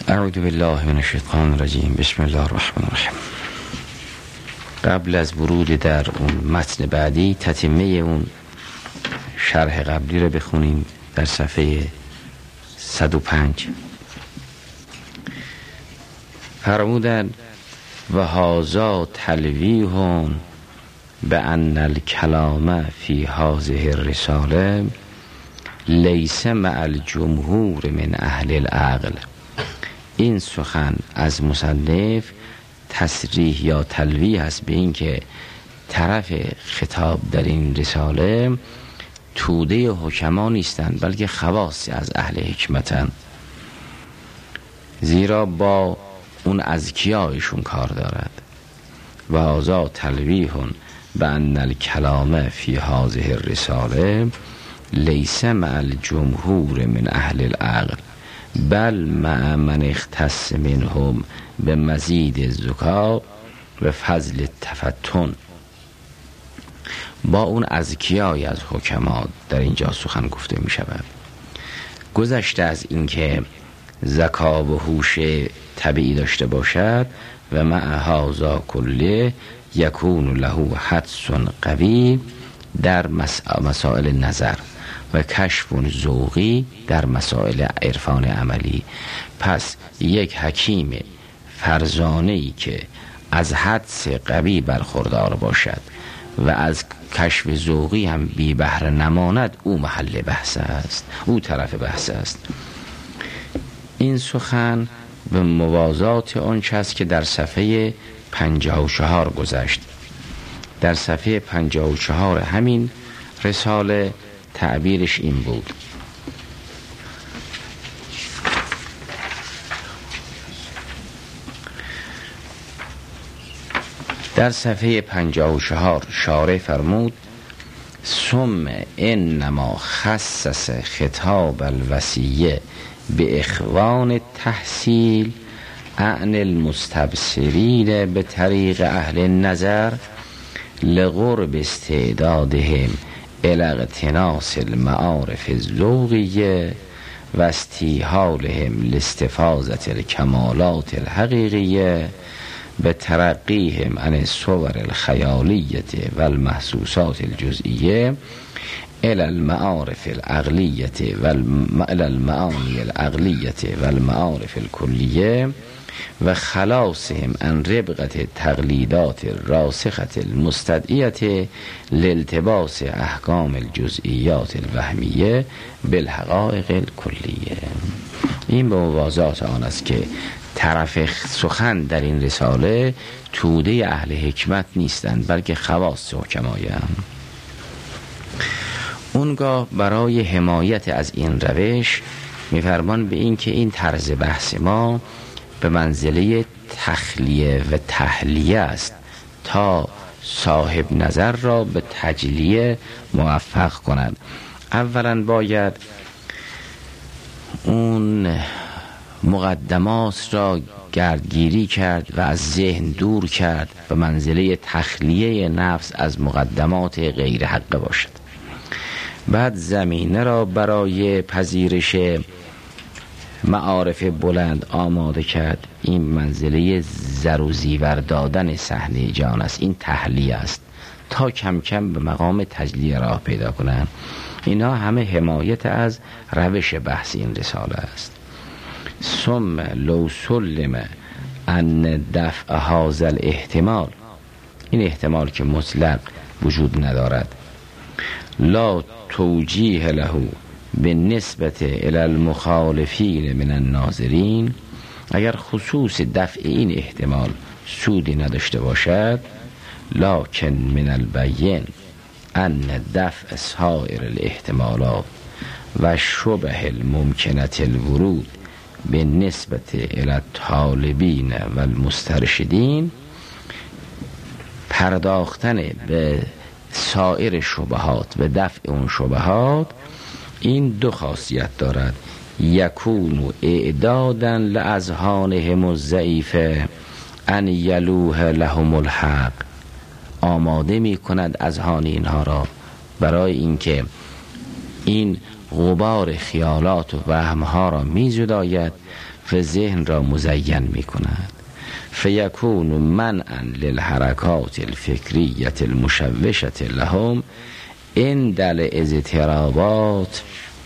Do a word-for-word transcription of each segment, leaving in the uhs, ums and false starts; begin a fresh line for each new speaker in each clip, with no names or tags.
اعوذ بالله من الشیطان الرجیم. بسم الله الرحمن الرحیم. قبل از ورود در اون متن بعدی تتمه اون شرح قبلی رو بخونیم. در صفحه صد و پنج فرمودن و هذا تلویح بأن الکلام فی هذه الرساله لیس مع الجمهور من اهل العقل. این سخن از مصنف تصریح یا تلویح است به این که طرف خطاب در این رساله توده حکما نیستند بلکه خواص از اهل حکمتند، زیرا با اون اذکیایشون کار دارد. و هذا تلویح بأن الکلام فی هذه الرساله لیس مع الجمهور من اهل العقل بل مع من اختص منهم به مزید الذکا و فضل تفتن. با اون اذکیای از حکما در اینجا سخن گفته می شود. گذشته از اینکه ذکا و هوش طبیعی داشته باشد و مع هذا کله یکون له حدس قوی در مسائل نظر و کشف ذوقی در مسائل عرفان عملی. پس یک حکیم فرزانه‌ای که از حدس قوی برخوردار باشد و از کشف ذوقی هم بی بهره نماند، او محل بحث است، او طرف بحث است. این سخن به موازات آنچه است که در صفحه پنجاه و چهار گذشت. در صفحه پنجاه و چهار همین رساله تعبیرش این بود: در صفحه پنجاه و چهار شارح فرمود ثم انما خصص خطاب الوصیه به اخوان تحصیل عن المستبصرین به طریق اهل النظر لقرب استعدادهم الى اغتناس المعارف الذوقیه و استیحالهم لاستفاضة الکمالات الحقیقیه به ترقیهم عن الصور الخیالیه و المحسوسات الجزئیه الى المعارف العقلیه و الى المعانی العقلیه و المعارف الکلیه و خلاصهم عن ربقة تقلیدات الراسخة المستدعیه لالتباس احکام الجزئیات الوهمیه بالحقائق الکلیه. این به موازات آن است که طرف سخن در این رساله توده اهل حکمت نیستند بلکه خواص حکمایند. اونگاه برای حمایت از این روش میفرمان به این که این طرز بحث ما به منزله تخلیه و تحلیه است تا صاحب نظر را به تجلیه موفق کند. اولا باید اون مقدمات را گردگیری کرد و از ذهن دور کرد به منزله تخلیه نفس از مقدمات غیر حق باشد. بعد زمینه را برای پذیرش معارف بلند آماده کرد. این منزله زر و زیور دادن صحنه جان است، این تحلیه است تا کم کم به مقام تجلیه راه پیدا کنند. اینا همه حمایت از روش بحث این رساله است. ثم لو سلم ان دفع هذا الاحتمال، این احتمال که مطلق وجود ندارد، لا توجیه له به نسبت الی المخالفین من الناظرین، اگر خصوص دفع این احتمال سودی نداشته باشد، لکن من البین ان دفع سایر الاحتمالات و شبه الممکنة الورود به نسبت الی الطالبین و المسترشدین، پرداختن به سایر شبهات و دفع اون شبهات این دو خاصیت دارد: یکون اعدادا لاذهانهم الضعیفه ان یلوه لهم الحق، آماده می کند اذهان اینها را برای اینکه این غبار خیالات و وهمها را می زداید و ذهن را مزین می کند. فیکون منعا للحرکات الفکریة المشوشة لهم عند الاضطرابات،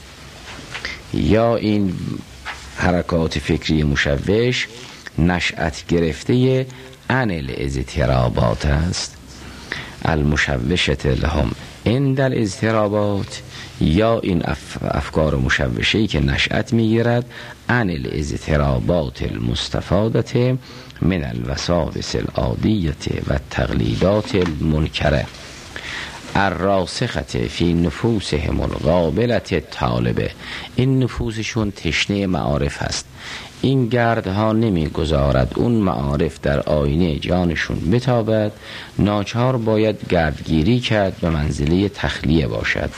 یا این حرکات فکری مشوش نشأت گرفته عن الاضطرابات است، المشوشة لهم عند الاضطرابات، یا این افکار مشوشه‌ای که نشأت میگیرد عن الاضطرابات المستفادة من الوساوس العادیة و التقلیدات المنکره الراسخة فی نفوسهم القابلة الطالبه. این نفوسشون تشنه معارف هست، این گردها نمیگذارد اون معارف در آینه جانشون بتابد، ناچار باید گردگیری کرد، به منزله تخلیه باشد.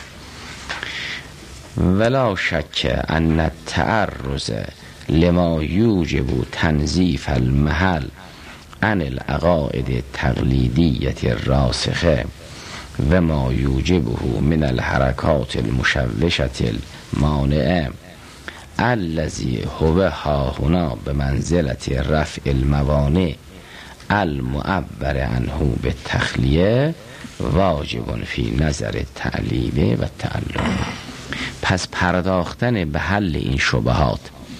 ولا شک ان التعرض لما یوجب تنظیف المحل عن العقائد التقلیدیة الراسخه و ما یوجبه من الحرکات المشوشة المانعه الذی هو هاهنا به منزلت رفع الموانع المعبر عنه بالتخلیه واجب فی نظر التعلیم و تعلم. پس پرداختن به حل این شبهات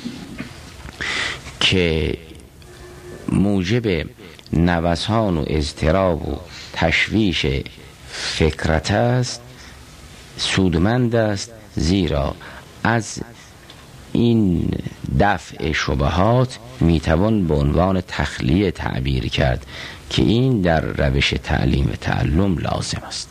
که موجب نوسان و اضطراب و تشویش فکرت است سودمند است، زیرا از این دفع شبهات میتوان به عنوان تخلیه تعبیر کرد که این در روش تعلیم و تعلم لازم است.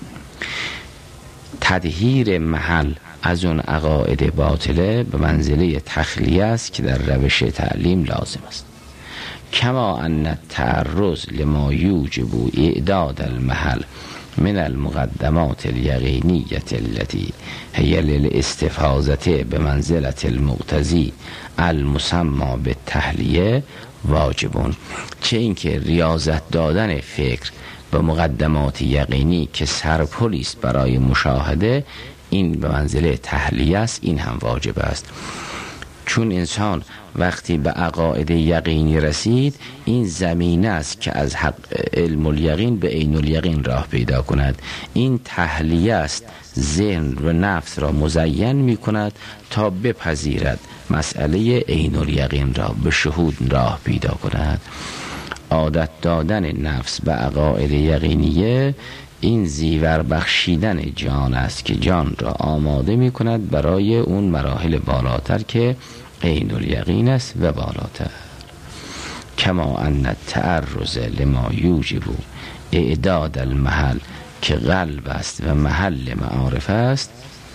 تطهیر محل از اون عقاید باطله به منزله تخلیه است که در روش تعلیم لازم است. کما ان التعرض لما یوجب اعداد المحل من المقدمات الیقینیة التي هي للاستفاضة به منزلة المقتضی المسمى بالتحلیه واجبون. چه اینکه ریاضت دادن فکر به مقدمات یقینی که سرپلی است برای مشاهده، این به منزله تحلیه است، این هم واجب است. چون انسان وقتی به عقاید یقینی رسید، این زمینه است که از حق علم الیقین به عین الیقین راه پیدا کند. این تحلیه است، ذهن و نفس را مزین می کند تا بپذیرد مسئله عین الیقین را، به شهود راه پیدا کند. عادت دادن نفس به عقاید یقینیه این زیور بخشیدن جان است که جان را آماده می کند برای اون مراحل بالاتر که عین الیقین است و بالاتر. کما ان التعرض لما یوجب اعداد المحل که قلب است و محل معارف است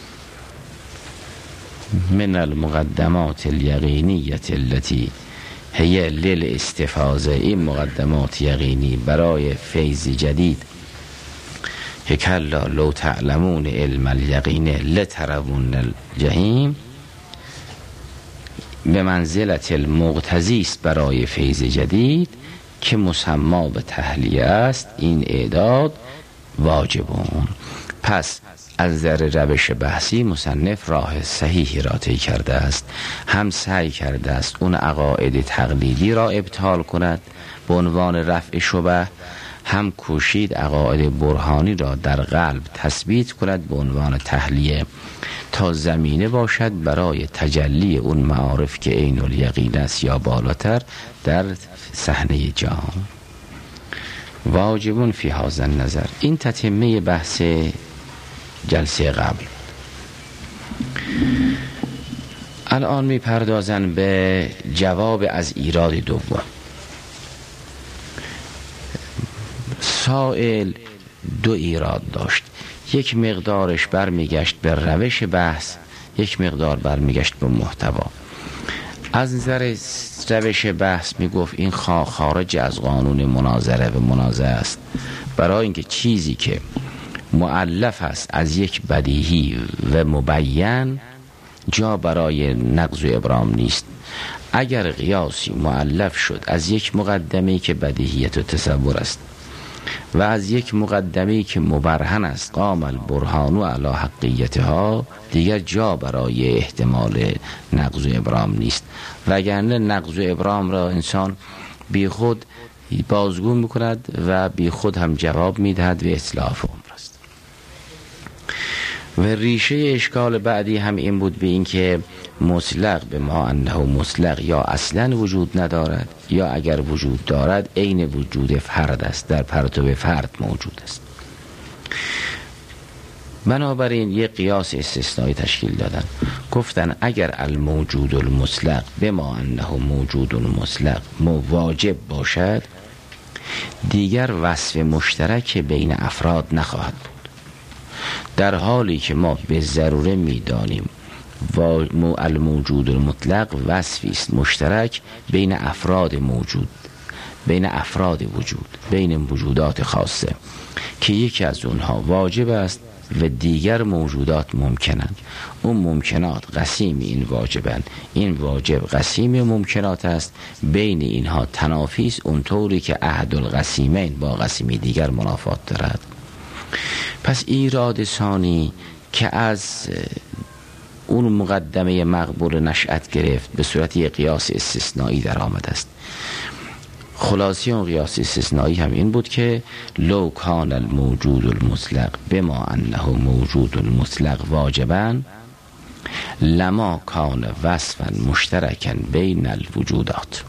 من المقدمات الیقینیة التي هي للاستفاضه، این مقدمات یقینی برای فیض جدید که کلا لو تعلمون علم الیقین لترون الجحیم، به منزلت المقتضی است برای فیض جدید که مسما به تحلیه است، این اعداد واجبون. پس از نظر روش بحثی مصنف راه صحیحی را طی کرده است. هم سعی کرده است اون عقاید تقلیدی را ابطال کند به عنوان رفع شبه، هم کوشید عقاید برهانی را در قلب تثبیت کند به عنوان تحلیه تا زمینه باشد برای تجلی اون معارف که عین الیقین است یا بالاتر در صحنه جان. واجبون فی هذا النظر. این تتمه بحث جلسه قبل. الان می پردازن به جواب از ایراد دوم. سائل دو ایراد داشت، یک مقدارش برمیگشت به روش بحث، یک مقدار برمیگشت به محتوا. از نظر روش بحث میگفت این خارج از قانون مناظره و منازعه است، برای اینکه چیزی که مؤلف است از یک بدیهی و مبین جا برای نقض و ابرام نیست. اگر قیاسی مؤلف شد از یک مقدمه‌ای که بدیهیت و تصور است و از یک مقدمه‌ای که مبرهن است قام البرهان علی حقیتها، دیگر جا برای احتمال نقض و ابرام نیست. وگرنه نقض و ابرام را انسان بی خود بازگو میکند و بی خود هم جواب میدهد و اتلاف عمر است. و ریشه اشکال بعدی هم این بود به این که مطلق به ما انه مطلق یا اصلا وجود ندارد یا اگر وجود دارد عین وجود فرد است، در پرتو فرد موجود است. بنابراین یک قیاس استثنایی تشکیل دادن، گفتن اگر الموجود المطلق به ما انه موجود المطلق واجب باشد، دیگر وصف مشترک بین افراد نخواهد بود، در حالی که ما به ضروره میدانیم و الموجود المطلق وصفی است مشترک بین افراد موجود، بین افراد وجود، بین وجودات خاصه که یکی از اونها واجب است و دیگر موجودات ممکنند. اون ممکنات قسیم این واجبند، این واجب قسیم ممکنات است، بین اینها تنافی است، اونطوری که احد القسیمین با قسیمی دیگر منافات دارد. پس ایراد ثانی که از اون مقدمه مقبول نشأت گرفت به صورت یک قیاس استثنایی در آمد است. خلاصی اون قیاس استثنایی هم این بود که لو کان الموجود المطلق بما انه موجود المطلق واجبا لما کان وصفا مشترکا بین الوجودات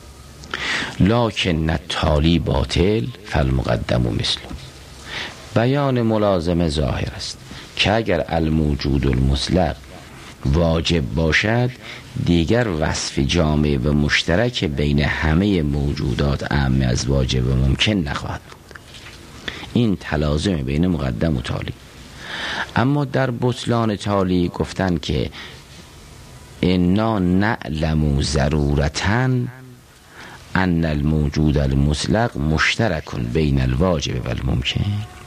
لکن التالی باطل فالمقدم مثل. بیان ملازم ظاهر است که اگر الموجود المطلق واجب باشد، دیگر وصف جامع و مشترک بین همه موجودات اعم از واجب و ممکن نخواهد بود. این تلازم بین مقدم و تالی. اما در بطلان تالی گفتن که انا نعلم ضرورتاً ان الموجود المطلق مشترک بین الواجب و الممکن.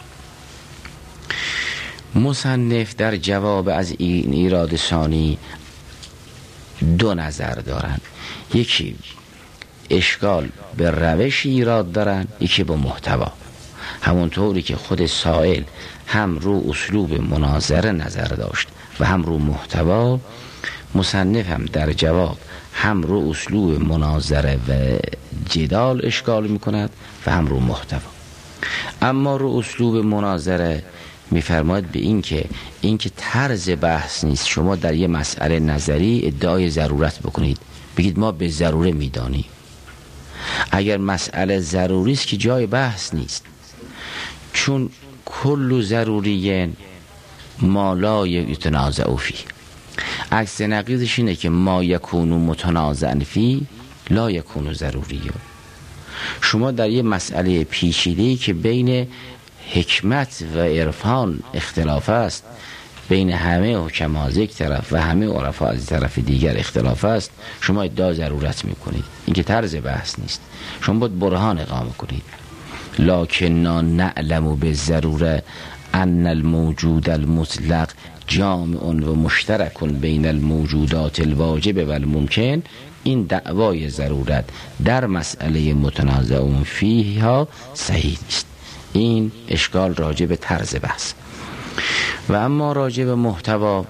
مصنف در جواب از این ایراد ثانی دو نظر دارند، یکی اشکال به روش ایراد دارن، یکی به محتوا. همونطوری که خود سائل هم رو اسلوب مناظره نظر داشت و هم رو محتوا، مصنف هم در جواب هم رو اسلوب مناظره و جدال اشکال میکند و هم رو محتوا. اما رو اسلوب مناظره میفرماید به این که این که طرز بحث نیست شما در یه مسئله نظری ادعای ضرورت بکنید، بگید ما به ضروره میدانیم. اگر مسئله ضروری است که جای بحث نیست، چون کل ضروری ما لا یتنازع فی. عکس نقیضش اینه که ما یکون متنازع فی لا یکون ضروری. شما در یه مسئله پیچیده‌ای که بین حکمت و عرفان اختلاف است، بین همه حکما از یک طرف و همه عرفا از طرف دیگر اختلاف است، شما ادعا ضرورت میکنید. این که طرز بحث نیست، شما باید برهان اقامه کنید. لکننا نعلم بالضروره ان الموجود المطلق جامع و مشترک بین الموجودات الواجب و الممکن. این دعوای ضرورت در مسئله متنازع فیها صحیح نیست. این اشکال راجع به طرز بحث. و اما راجع به محتوا،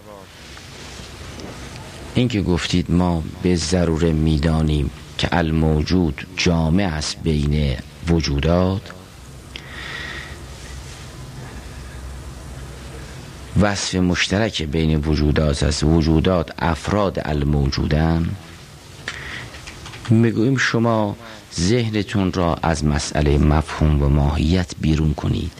این که گفتید ما به ضروره میدانیم که الموجود جامع است بین وجودات، وصف مشترک بین وجودات است، وجودات افراد الموجودن، میگوییم شما ذهنتون را از مسئله مفهوم و ماهیت بیرون کنید،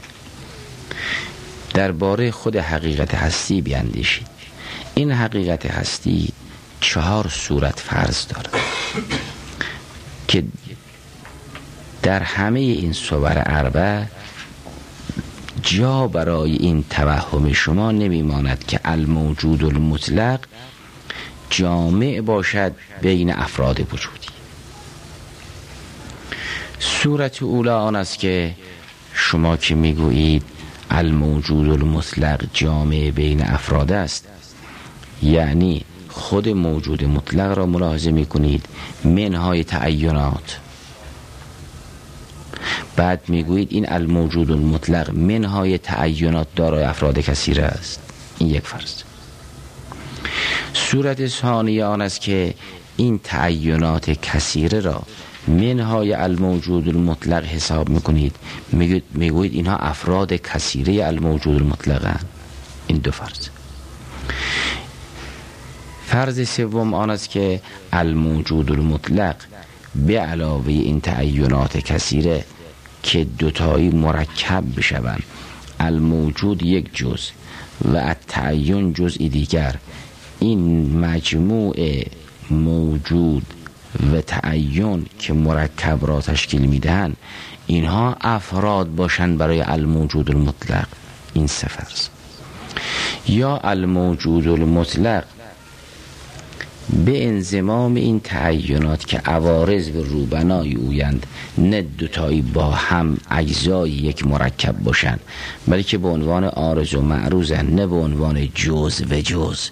درباره خود حقیقت هستی بیاندیشید. این حقیقت هستی چهار صورت فرض دارد که در همه این صور اربع جا برای این توهم شما نمیماند که الموجود المطلق جامع باشد بین افراد وجودی. صورت اولا آن است که شما که میگویید الموجود المطلق جامع بین افراد است، یعنی خود موجود مطلق را ملاحظه میکنید منهای تعینات، بعد میگویید این الموجود المطلق منهای تعینات دارای افراد کثیره است. این یک فرض. صورت ثانیه آن است که این تعینات کثیره را منهای الموجود المطلق حساب میکنید، میگویید اینها افراد کثیره الموجود المطلقن. این دو فرض. فرض سوم آن است که الموجود المطلق به علاوه این تعینات کثیره که دوتایی مرکب بشوند، الموجود یک جز و التعین جزئی دیگر، این مجموع موجود و تعین که مرکب را تشکیل میدهند اینها افراد باشند برای الموجود المطلق. این سه فرض. یا الموجود المطلق به انضمام این تعینات که عوارض و روبنای اویند، نه دوتایی با هم اجزای یک مرکب باشند، بلکه به عنوان عارض و معروضند، نه به عنوان جز و جز.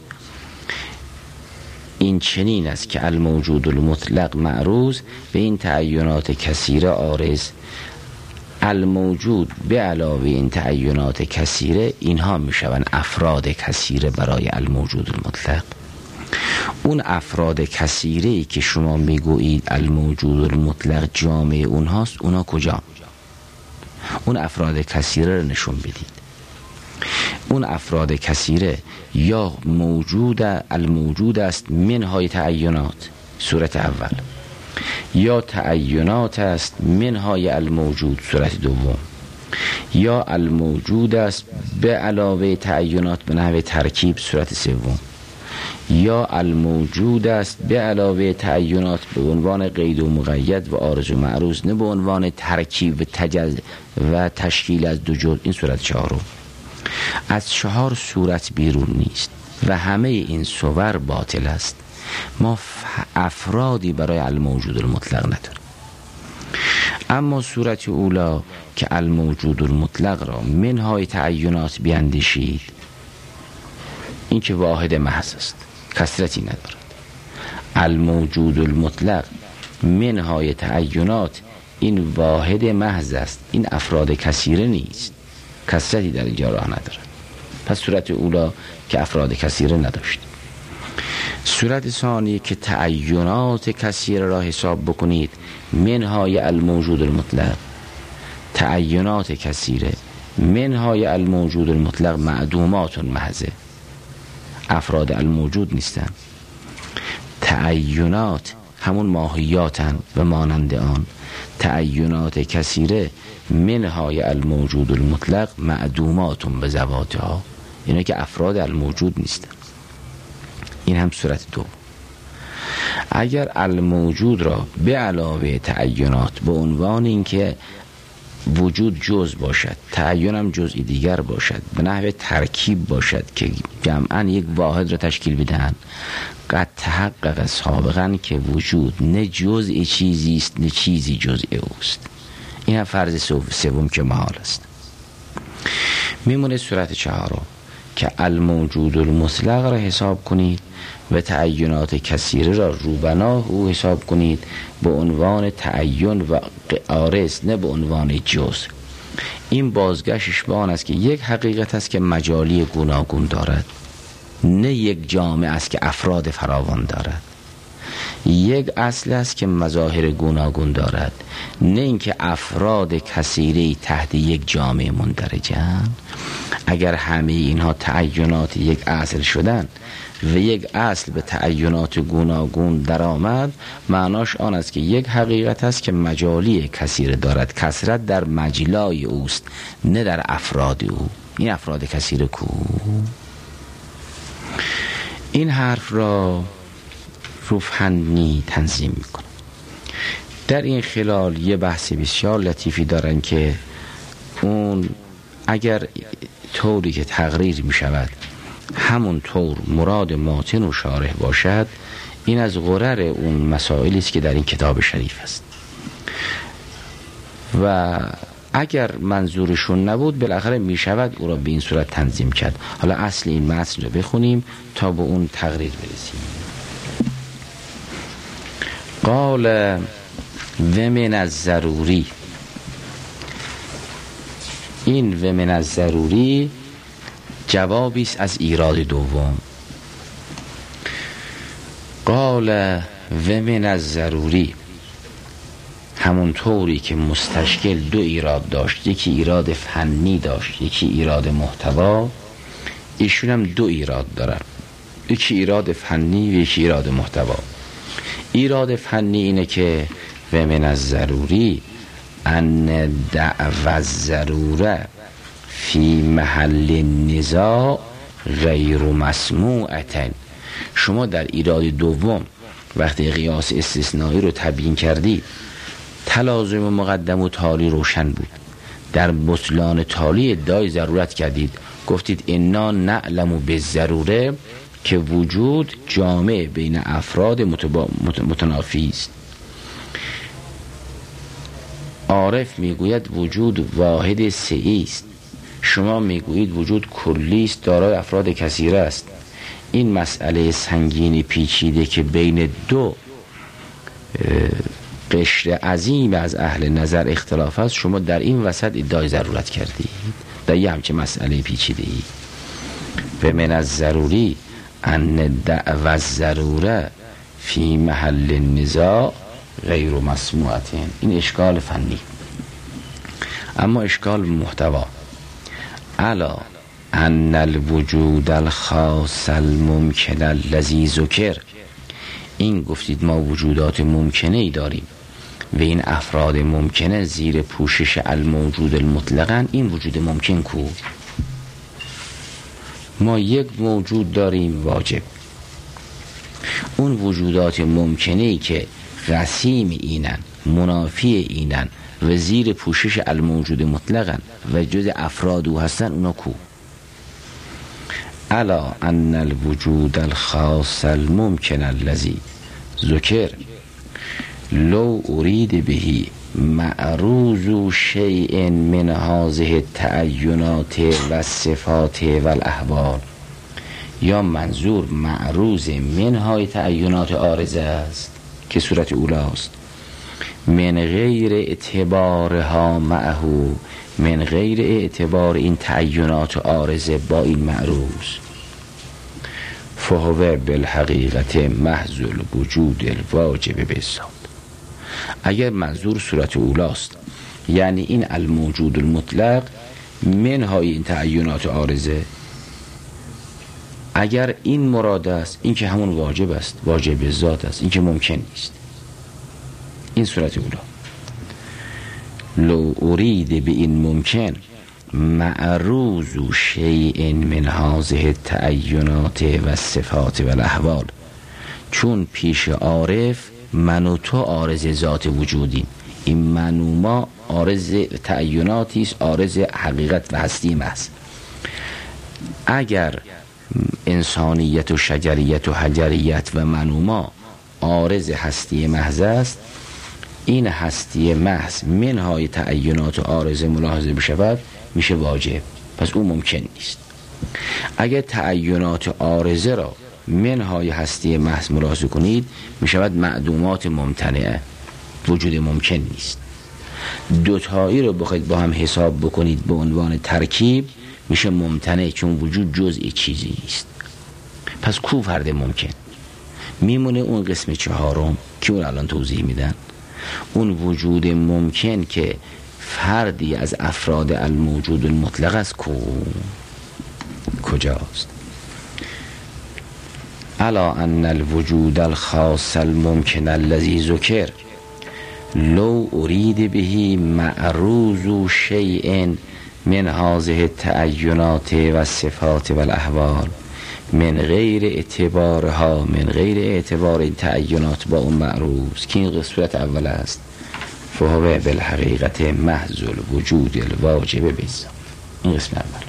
این چنین است که الموجود المطلق معروض به این تعینات کثیره عارض، الموجود به علاوه این تعینات کثیره اینها میشوند افراد کثیره برای الموجود المطلق. اون افراد کثیره‌ای که شما میگویید الموجود المطلق جامع اونهاست، اونا کجا؟ اون افراد کثیره رو نشون بدید. اون افراد کثیره یا موجود الموجود است منهای تعینات، صورت اول، یا تعینات است منهای الموجود، صورت دوم، یا الموجود است به علاوه تعینات به نحو ترکیب، صورت سوم، یا الموجود است به علاوه تعینات به عنوان قید و مقید و عارض و معروض، نه به عنوان ترکیب و تجز و تشکیل از دو جزء، این صورت چهارم. از چهار صورت بیرون نیست و همه این صور باطل است. ما افرادی برای الموجود المطلق نداریم. اما صورت اولا که الموجود المطلق را منهای تعینات بیندیشید، این که واحد محض است، کثرتی ندارد. الموجود المطلق منهای تعینات این واحد محض است، این افراد کثیره نیست، کثرتی در اینجا راه ندارد. پس صورت اولا که افراد کثیره نداشت. صورت ثانی که تعینات کثیره را حساب بکنید منهای الموجود المطلق، تعینات کثیره منهای الموجود المطلق معدومات محضه، افراد الموجود نیستند. تعینات همون ماهیاتن و مانند آن. تعینات کثیره منهای الموجود المطلق معدومات به ذواتها، اینه که افراد الموجود نیستن. این هم صورت دو. اگر الموجود را به علاوه تعینات به عنوان اینکه وجود جز باشد، تعین هم جزئی دیگر باشد، به نحو ترکیب باشد که جمعاً یک واحد را تشکیل بدهند، قد تحقق سابقاً که وجود نه جزئی چیزی است نه چیزی جزئی اوست. این هم فرض سوم که محال است. میمونه صورت چهارم که الموجود المطلق را حساب کنید و تعینات کثیره را روبنا او حساب کنید به عنوان تعین و عارض، نه به عنوان جز. این بازگشتش به آن است که یک حقیقت است که مجالی گوناگون دارد، نه یک جامع است که افراد فراوان دارد. یک اصل است که مظاهر گوناگون دارد، نه اینکه افراد کثیره تحت یک جامعه مندرجند. اگر همه اینها تعینات یک اصل شدن و یک اصل به تعینات گوناگون در آمد، معناش آن است که یک حقیقت است که مجالی کثیره دارد، کثرت در مجلای اوست نه در افراد او. این افراد کثیره کو؟ این حرف را روفهنی تنظیم میکنه. در این خلال یه بحث بسیار لطیفی دارن که اون اگر طوری که تقریر میشود همون طور مراد ماتن و شارح باشد، این از غرر اون مسائلی است که در این کتاب شریف است و اگر منظورشون نبود بالاخره میشود او را به این صورت تنظیم کرد. حالا اصل این متن رو بخونیم تا به اون تقریر برسیم. قال و من الضروری این و من از ضروری جوابی است از ایراد دوم. قال و من از ضروری، همون طوری که مستشکل دو ایراد داشت، یکی ایراد فنی داشت یکی ایراد محتوا، ایشون هم دو ایراد دارن، یکی ایراد فنی و یکی ایراد محتوا. ایراد فنی اینه که و من از ضروری ان دعوی الضروره فی محل نزاع غیر مسموعه. شما در ایراد دوم وقتی قیاس استثنایی رو تبیین کردید، تلازم مقدم و تالی روشن بود. در بطلان تالی ادعای ضرورت کردید، گفتید انا نعلم بالضروره که وجود جامع بین افراد متبا... متنافی است. عارف میگوید وجود واحد سعی است، شما میگویید وجود کلی است دارای افراد کثیره است. این مسئله سنگین پیچیده که بین دو قشر عظیم از اهل نظر اختلاف است، شما در این وسط ادعای ضرورت کردید در یه همچه مسئله پیچیده ای. و من از ضروری ان دعوی الضروره فی محل النزاع غیر مسموعه. این اشکال فنی. اما اشکال محتوا، الا ان الوجود الخاص الممکن الذی ذکر، این گفتید ما وجودات ممکنه ای داریم و این افراد ممکنه زیر پوشش الموجود المطلقاً. این وجود ممکن کو؟ ما یک موجود داریم واجب، اون وجودات ممکنه ای که قسیم اینن، منافی اینن و زیر پوشش الموجود مطلقاً و جز افراد او هستن، اونا کو؟ الا ان الوجود الخاص الممکن الذی ذکر لو ارید بهی معروض شیء من هذه التعینات و الصفات و الاحوال، یا منظور معروض منهای تعینات عارضه است که صورت اولاست، من غیر اعتبارها معه، من غیر اعتبار این تعینات عارضه با این معروض، فهو بالحقیقت محض الوجود الواجب بالذات. اگر منظور صورت اولاست یعنی این الموجود المطلق منهای این تعینات عارضه، اگر این مراد است این که همون واجب است، واجب ذات است، این که ممکن نیست. این صورت اولا. لو ارید به این ممکن معروض شیء من هذه التعینات و الصفات و الاحوال، چون پیش عارف من و تو عارض ذات وجودیم، این من و ما عارض تعیناتی است، عارض حقیقت و هستی محض. اگر انسانیت و شجریت و حجریت و من و ما عارض هستی محض است، این هستی محض منهای تعینات و عارض ملاحظه بشود میشه واجب، پس اون ممکن نیست. اگر تعینات عارضه را منهای هستی محض ملاحظه کنید میشود معدومات ممتنعه، وجود ممکن نیست. دوتایی رو بخواید با هم حساب بکنید به عنوان ترکیب میشه ممتنع، چون وجود جزئی چیزی نیست. پس کو فرد ممکن؟ میمونه اون قسم چهارم که اون الان توضیح میدن، اون وجود ممکن که فردی از افراد الموجود المطلق است. کو کجاست؟ الا ان الوجود الخاص الممکن الذی ذکر لو ارید بهی معروض شیء من هذه التعینات و الصفات و الاحوال من غیر اعتبارها، من غیر اعتبار این تعینات با اون معروض که این صورت اول است، فهو بالحقیقت محض الوجود الواجب بالذات. این قسم اول.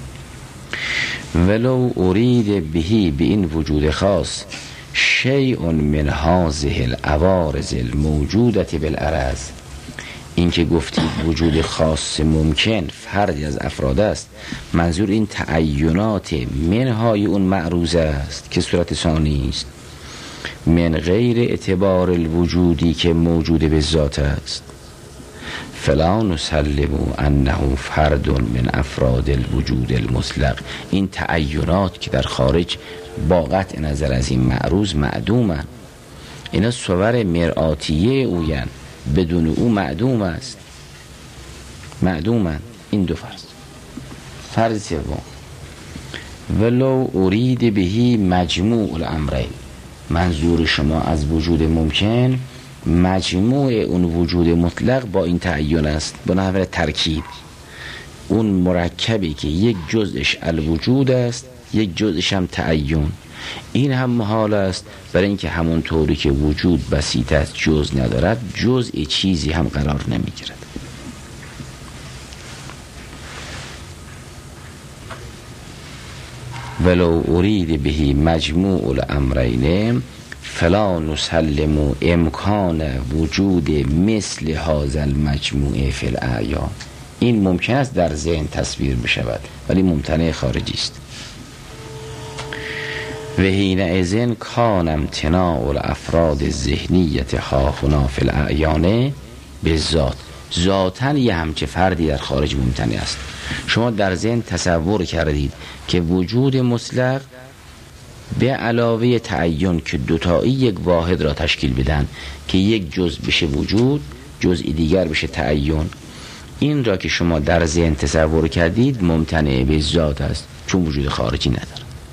ولو ارید بهی به این وجود خاص شیء من هذه العوارض الموجودة بالعرض، این که گفتید وجود خاص ممکن فردی از افراد است، منظور این تعینات منهای اون معروض است که صورت ثانی است، من غیر اعتبار الوجودی که موجود به ذات است، فلا نسلم انه فرد من افراد الوجود المطلق. این تعینات که در خارج با قطع نظر از این معروض معدومن، اینا صور مرآتیه اوین، بدون او معدوم است، معدومن. این دو فرض. فرض سوم، ولو ارید بهی مجموع الامرین، منظور شما از وجود ممکن مجموع اون وجود مطلق با این تعین است، به نحو ترکیب. اون مرکبی که یک جزءش الوجود است، یک جزءش هم تعین، این هم محال است، برای اینکه همون طوری که وجود بسیط است جزء ندارد، جزء چیزی هم قرار نمیگیرد. ولو ارید بهی مجموع الامرین فلا نسلم امکان وجود مثل هذا المجموع فی الاعیان. این ممکن است در ذهن تصویر بشود ولی ممتنع خارجی است. و حینئذ کان امتناع الافراد الذهنیة ها هنا فی الاعیان بالذات. ذاتاً یه همچه فردی در خارج ممتنع است. شما در ذهن تصور کردید که وجود مطلق به علاوه تعین که دوتایی یک واحد را تشکیل بدن که یک جزء بشه وجود، جزء دیگر بشه تعین، این را که شما در ذهن تصور کردید ممتنع به ذات است، چون وجود خارجی نداره،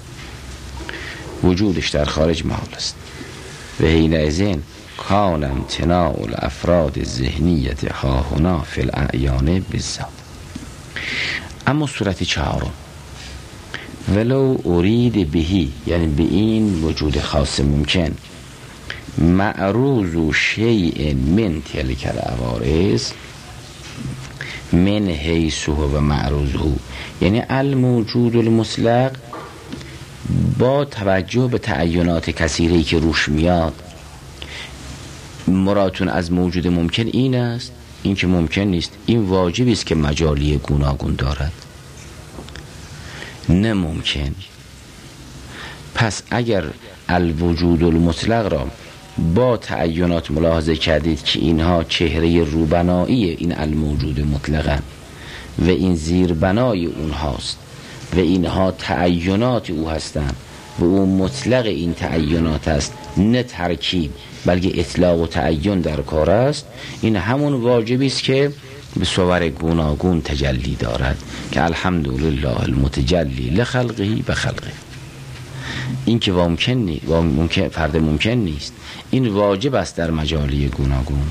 وجودش در خارج محال است. و حینئذ کان امتناع الافراد الذهنیة ها هنا فی الاعیان بالذات. اما صورت چهارم، ولو ارید بهی، یعنی به این وجود خاص ممکن، معروض شیء من تلک العوارض من حیث و معروضه، یعنی الموجود المطلق با توجه به تعینات کثیری که روش میاد. مراتون از موجود ممکن این است، این که ممکن نیست، این واجبی است که مجالی گوناگون دارد، نه ممکن. پس اگر الوجود المطلق را با تعینات ملاحظه کردید که اینها چهره روبنایی این الموجود مطلقاً و این زیربنای اونهاست و اینها تعینات او هستند و او مطلق این تعینات است، نه ترکیب بلکه اطلاق و تعین در کار است، این همون واجبی است که به صور گوناگون تجلی دارد که الحمدلله المتجلی لخلقه بخلقه. این که ممکن نیست، ممکن فرد ممکن نیست، این واجب است در مجالی گوناگون.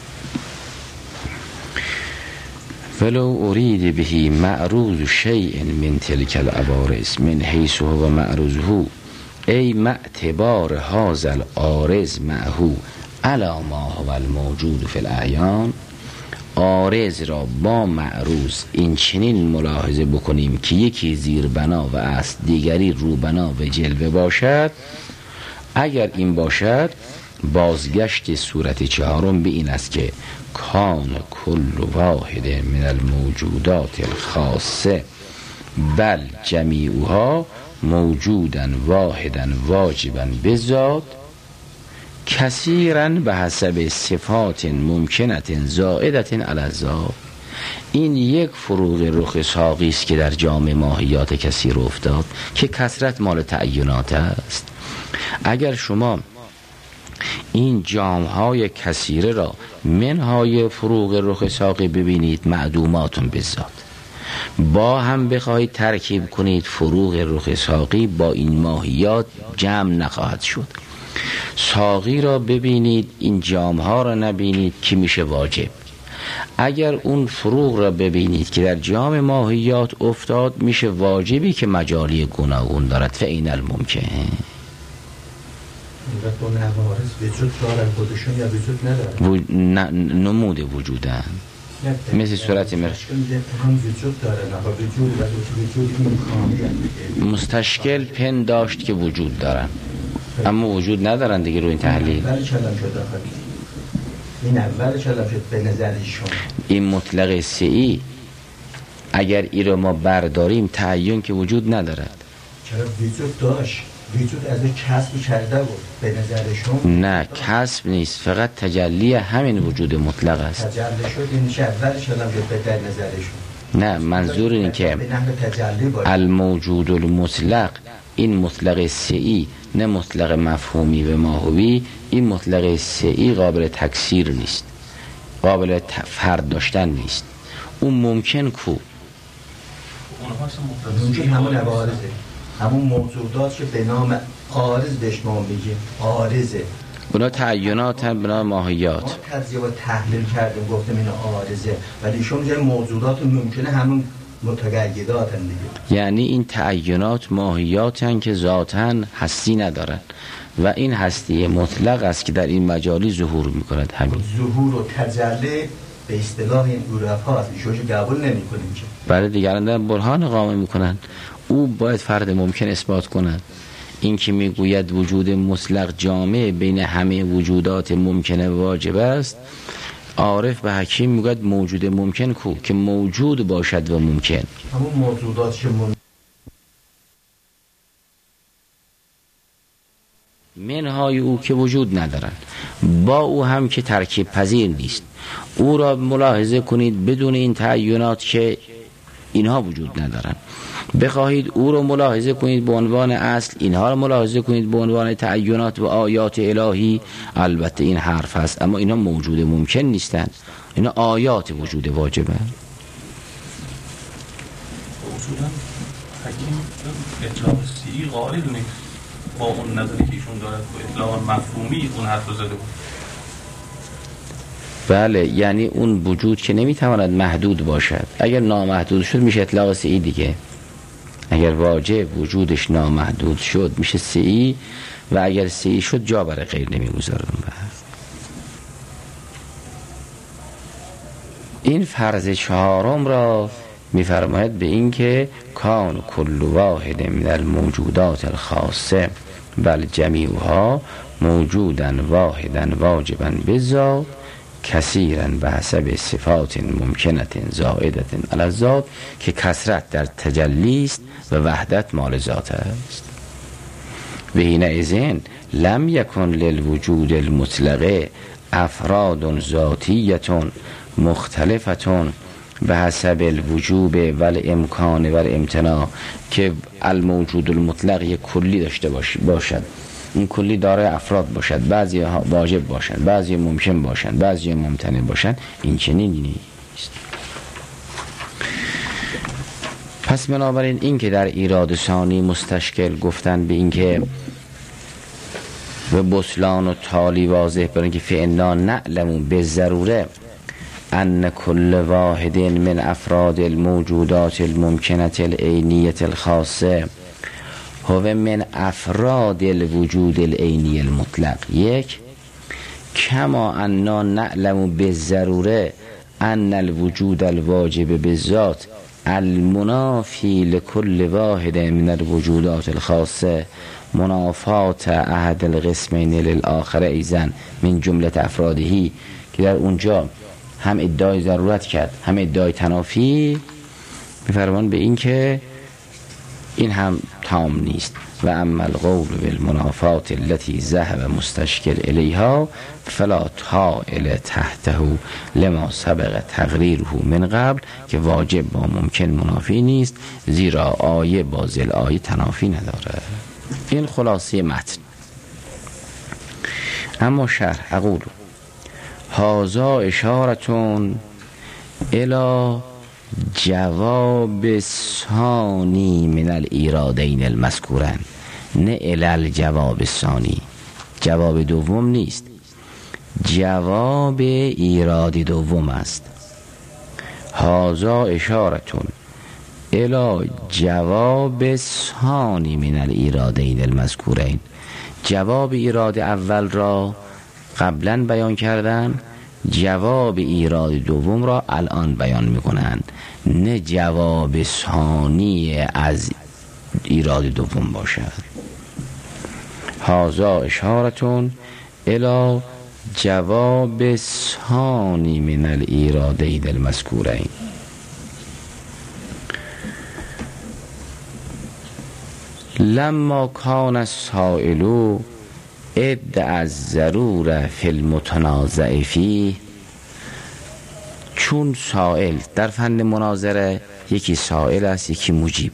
ولو ارید بهی معروض شیء من تلک العوارض من حیث و معروضه ای معتبار هذا العارض معه علی ما هو الموجود فی الاعیان. عارض را با معروض این چنین ملاحظه بکنیم که یکی زیر بنا و اصل، دیگری رو بنا و جلوه باشد. اگر این باشد، بازگشت صورت چهارم به این است که کان کل واحد من الموجودات الخاصه بل جمیعها موجودا واحدا واجبا بذات کثیرا به حسب صفات ممکنت زائدت علی الذات. این یک فروغ رخ ساقی است که در جام ماهیات کثیر افتاد که کثرت مال تعینات است. اگر شما این جامهای کثیره را منهای فروغ رخ ساقی ببینید معدوماتون بذات، با هم بخواهید ترکیب کنید فروغ رخ ساقی با این ماهیات جمع نخواهد شد. ساقی را ببینید این جامها را نبینید که میشه واجب. اگر اون فروغ را ببینید که در جام ماهیات افتاد میشه واجبی که مجالی گوناگون دارد. فعین الممکن
اون عوارض وجود دارن خودشون یا وجود ندارن؟
نمود وجودن مثل صورت مر
هم وجود دارن اما وجود و وجود این کامل
مستشکل پنداشت که وجود دارن اما وجود ندارن دیگه. رو این تحلیل
اول کلم شد آخر این اول کلم شد به نظر شما
این مطلق سعی اگر ای رو ما برداریم تعین که وجود ندارد.
چرا وجود داشت وجود از کسب کرده بود به نظرشون؟
نه کسب نیست، فقط تجلی همین وجود مطلق است.
تجلی شد این شهرش هم به در نظرشون.
نه منظور اینه که الموجود المطلق این مطلق سعی، نه مطلق مفهومی و ماهوی. این مطلق سعی قابل تکثیر نیست، قابل فرد داشتن نیست. اون ممکن کو
ممکن همون عوارضه، همون موجودات که به نام عارض بهش ما میگیم عارضه.
اونا تعینات هم بنا ماهیات.
ما تجزیه و تحلیل کردیم گفتیم این عارضه، ولی ایشون جای موجودات ممکنه همون متغیرات هم دیگه.
یعنی این تعینات ماهیات هستند که ذاتاً هستی ندارن و این هستی مطلق است که در این مجالی ظهور میکند. همین
ظهور و تجلی به اصطلاح این عرفا هست، ایشونش قبول نمیکنیم که
برای دیگران در برهان قائم میکنن. او باید فرد ممکن اثبات کند. این که میگوید وجود مطلق جامع بین همه وجودات ممکنه واجب است، عارف به حکیم میگوید موجود ممکن کو که موجود باشد و ممکن.
همون موجودات که ممکن
منهای او که وجود ندارند، با او هم که ترکیب پذیر نیست. او را ملاحظه کنید بدون این تعینات که اینها وجود ندارند. بخواهید او را ملاحظه کنید به عنوان اصل، اینها را ملاحظه کنید به عنوان تعینات و آیات الهی. البته این حرف هست، اما اینها موجود ممکن نیستند، اینا آیات وجود واجبه.
اصولا حکیم اطلاق سیئی قائل نیست با اون نظری که ایشون دارد و اطلاق مفهومی اون حرف رو زده بود.
بله، یعنی اون وجود که نمیتواند محدود باشد، اگر نامحدود شد میشه اطلاق سیئی دیگه. اگر واجب وجودش نامحدود شد میشه سیئی، و اگر سیئی شد جا برای غیر نمیگذارم. این فرض چهارم را میفرماید به این که کان کل واحد من الموجودات الخاصه بل جمیعها موجودا واحدا واجبا بذات کثیرا به حسب صفات ممکنت زائدت علی الذات، که کثرت در تجلی است و وحدت مال ذات است. و حینئذ لم یکن للوجود المطلق افراد ذاتیه مختلفه به حسب الوجوب و الامکان و الامتناع، که الموجود المطلق یک کلی داشته باشد. این کلی داره افراد باشد، بعضی واجب باشند، بعضی ممکن باشند، بعضی ممتنع باشند. این چنین نیست. پس بنابراین این که در ایراد ثانی مستشکل گفتن به این که و بسلان و تالی واضح برن که فعلا نعلمون به ضروره ان کل واحد من افراد الموجودات الممکنه العینیه الخاصه هو من افراد الوجود العینی المطلق. یک، کما انا نعلم بالضروره ان الوجود الواجب بالذات المنافی لكل واحد من الوجودات الخاصه منافات احد القسمین للآخر ایضا من جمله افرادهی، که در اونجا هم ادعای ضرورت کرد هم ادعای تنافی، میفرمان به این که این هم تام نیست. و اما القول بالمنافات التي ذهب مستشکل الیها فلا طائل تحته لما سبق تقریره من قبل، که واجب با ممکن منافی نیست، زیرا آیه با ذل آیه تنافی نداره. این خلاصه متن. اما شرح اقول هذا اشارتون الی جواب ثانی من الایرادین المذکورن، نه الی الجواب ثانی. جواب دوم نیست، جواب ایراد دوم است. هذا اشارتون الی جواب ثانی من الایرادین المذکورین. جواب ایراد اول را قبلا بیان کردن، جواب ایراد دوم را الان بیان میکنند، نه جواب ثانی از ایراد دوم باشد. هذا اشارتون الی جواب ثانی من الایرادین المذکورین. لما کان السائل ادعا الضرورة فی المتنازع فیه، چون سائل در فن مناظره یکی سائل است یکی مجیب،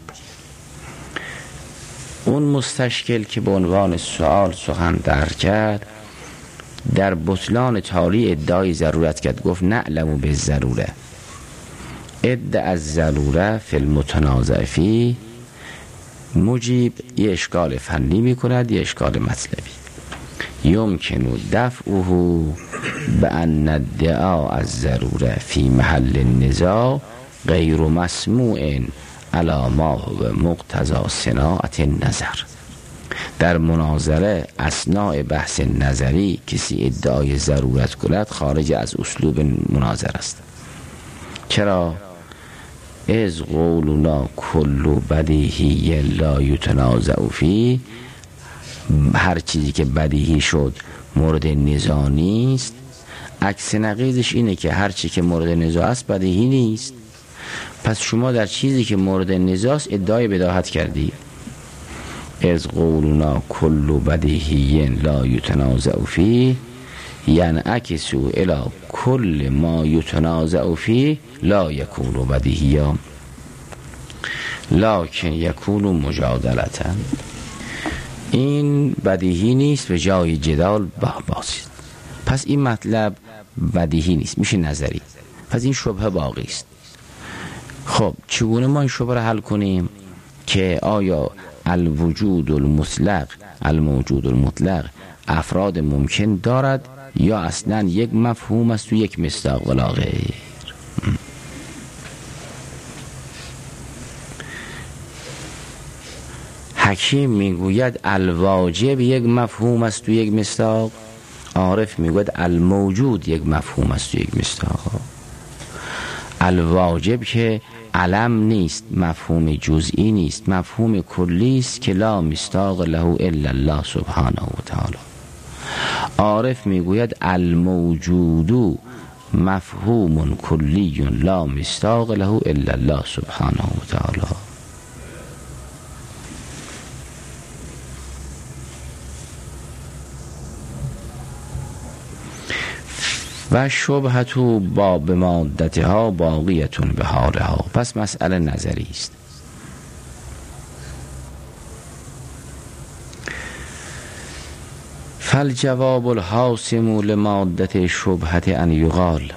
اون مستشکل که به عنوان سوال سخن در کرد در بطلان تالی ادعای ضرورت کرد، گفت نعلم بالضروره، ادعا الضروره فی المتنازع فیه. مجیب یه اشکال فنی میکند یه اشکال مطلبی. یمکن دفعه بأن ادعاء الضروره فی محل النزاع غیر مسموع علی ما هو مقتضی صناعة النظر. در مناظره اثناء بحث نظری کسی ادعای ضرورت کند خارج از اسلوب مناظره است. چرا؟ از قولنا کل بدیهی لا یتنازع فیه، هر چیزی که بدیهی شد مورد نزاع نیست. عکس نقیضش اینه که هر چی که مورد نزاع است بدیهی نیست. پس شما در چیزی که مورد نزاع است ادعای بداهت کردی. از قولنا کل بدیهی لا یتنازع فیه یعنی عکسو الی کل ما یتنازع فیه لا یکون بدیهیا لکن یکون مجادلتا. این بدیهی نیست به جای جدال بازید. پس این مطلب بدیهی نیست میشه نظری، پس این شبهه باقی است. خب چگونه ما این شبهه رو حل کنیم که آیا الوجود المطلق الموجود المطلق افراد ممکن دارد یا اصلا یک مفهوم است و یک مصداق ولا غیر؟ حکیم میگوید الواجب یک مفهوم است و یک مصداق، عارف میگوید الموجود یک مفهوم است و یک مصداق. الواجب که علم نیست، مفهوم جزئی نیست، مفهوم کلی است که لا مصداق له الا الله سبحانه و تعالی. عارف میگوید الموجود مفهوم کلی لا مصداق له الا الله سبحانه و تعالی. و شبهتو با به مادتها باقیتون به حالها. پس مسئله نظری است. فالجواب الحاسم لمادت شبهت ان یقال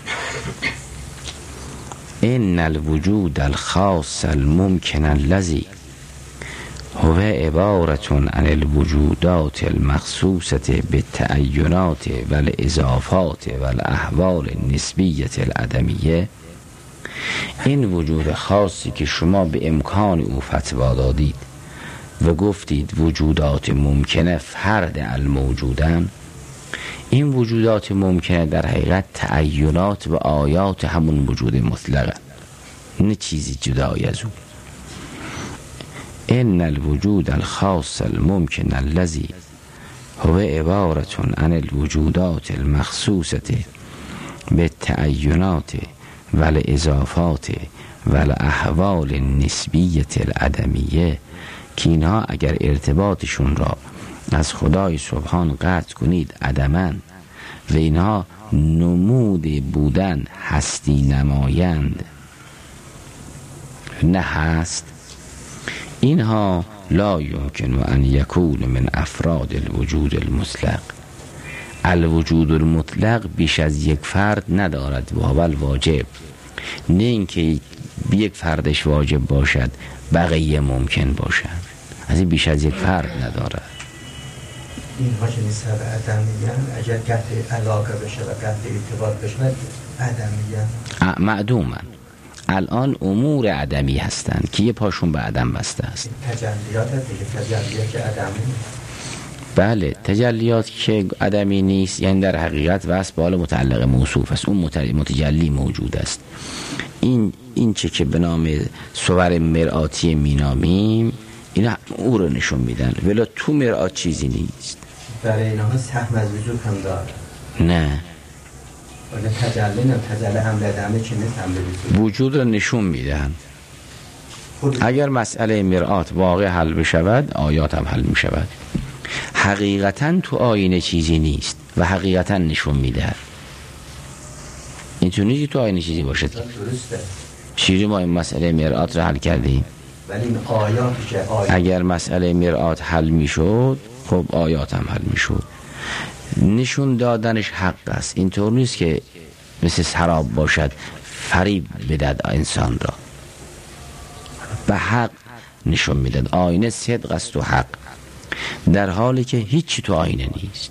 ان الوجود الخاص الممکن الذی هو عبارة عن الوجودات المخصوصة بالتعینات والاضافات والاحوال النسبیة العدمیه. این وجود خاصی که شما به امکان او فتوا دادید و گفتید وجودات ممکنه فرد الموجودن، این وجودات ممکنه در حقیقت تعینات و آیات همون وجود مطلقه، نه چیزی جدای از او. ان الوجود الخاص الممکن الذی هو عبارة عن الوجودات المخصوصة بالتعینات والاضافات والاحوال النسبیة العدمیه، که اینها اگر ارتباطشون را از خدای سبحان قطع کنید عدمن و اینها نمود بودن هستی نمایند نه هست، اینها لا یمکن ان یکون من افراد الوجود المطلق. الوجود المطلق بیش از یک فرد ندارد و اول واجب، نه اینکه یک فردش واجب باشد بقیه ممکن باشد، از این بیش از یک فرد ندارد.
اینها که نیست به عدم میگن، اگر قطع علاقه بشه و قطع ارتباط بشه عدم میگن
معدومن. الان امور عدمی هستند که یه پاشون به عدم بسته است.
تجلیات دیگه، تجلیات که عدمی
بله، تجلیات که عدمی نیست یعنی در حقیقت وصف به حال متعلق موصوف است، اون متجلی موجود است. این این چه که به نام صور مرآتی مینامیم اینا او رو نشون میدن، ولی تو مرآت چیزی نیست.
برای اینها سهم از وجود هم داره؟
نه،
ولی تجلی نه، تجلی هم عدمی چی نیست، هم به وجود
وجود رو نشون میدن. اگر مسئله مرآت واقع حل بشود آیات هم حل می شود. حقیقتا تو آینه چیزی نیست و حقیقتا نشون میده. اینطور نیست تو آینه چیزی باشد. چیزی ما این مسئله مرآت رو حل کردیم،
ولی این آیاتی که آیات
اگر مسئله مرآت حل میشد خب آیات هم حل میشد. نشون دادنش حق است. اینطور نیست که مثل سراب باشد فریب بدهد انسان را. به حق نشون میداد. آینه صدق است و حق، در حالی که هیچی تو آینه نیست.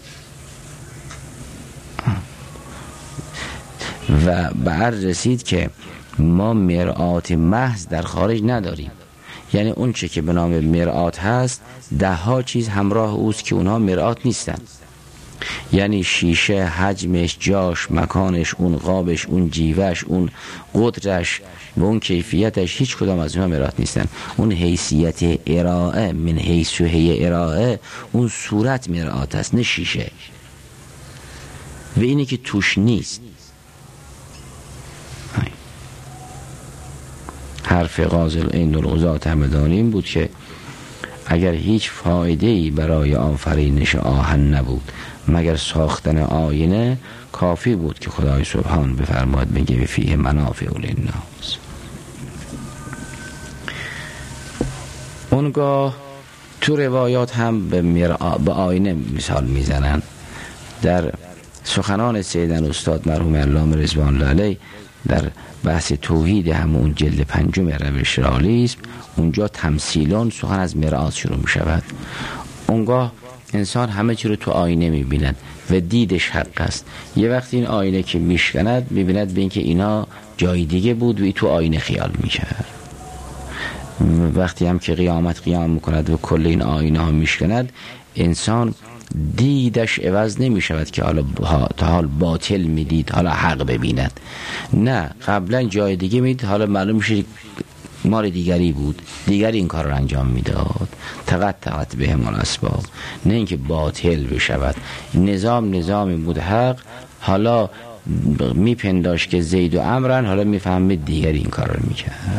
و به عرض رسید که ما مرآت محض در خارج نداریم. یعنی اون چه که به نام مرآت هست ده ها چیز همراه اوست که اونها مرآت نیستن. یعنی شیشه، حجمش، جاش، مکانش، اون قابش، اون جیوهش، اون قدرش و اون کیفیتش، هیچ کدام از اونها مرآت نیستن. اون حیثیت ارائه، من حیث و هی ارائه، اون صورت مرآت است، نه شیشه. و اینی که توش نیست. حرف غازل این الغزات همدانیم بود که اگر هیچ فایده‌ای برای آفرینش آهن نبود مگر ساختن آینه، کافی بود که خدای سبحان بفرماد بگه فیه منافع للناس. اونگاه تو روایات هم به, مرآ... به آینه مثال میزنن. در سخنان سیدن استاد مرحوم علامه رضوان الله علیه در بحث توحید همون جلد پنجم روش رئالیسم، اونجا تمثیلان سخن از مرآت شروع می شود. اونگاه انسان همه چی رو تو آینه می بیند و دیدش حق است. یه وقتی این آینه که می شکند می بیند به این که اینا جای دیگه بود و ای تو آینه خیال می کرد. وقتی هم که قیامت قیام می کند و کل این آینه ها می شکند، انسان دیدش عوض نمی شود که حالا تا حال باطل می دید حالا حق ببیند. نه، قبلا جای دیگه می دید، حالا معلوم میشه مال دیگری بود، دیگری این کار رو انجام میداد. تقطعت بهم الاسباب. نه اینکه باطل بشود. نظام نظامی بود حق، حالا میپنداش که زید و عمرن، حالا میفهمید دیگری این کار رو میکرد.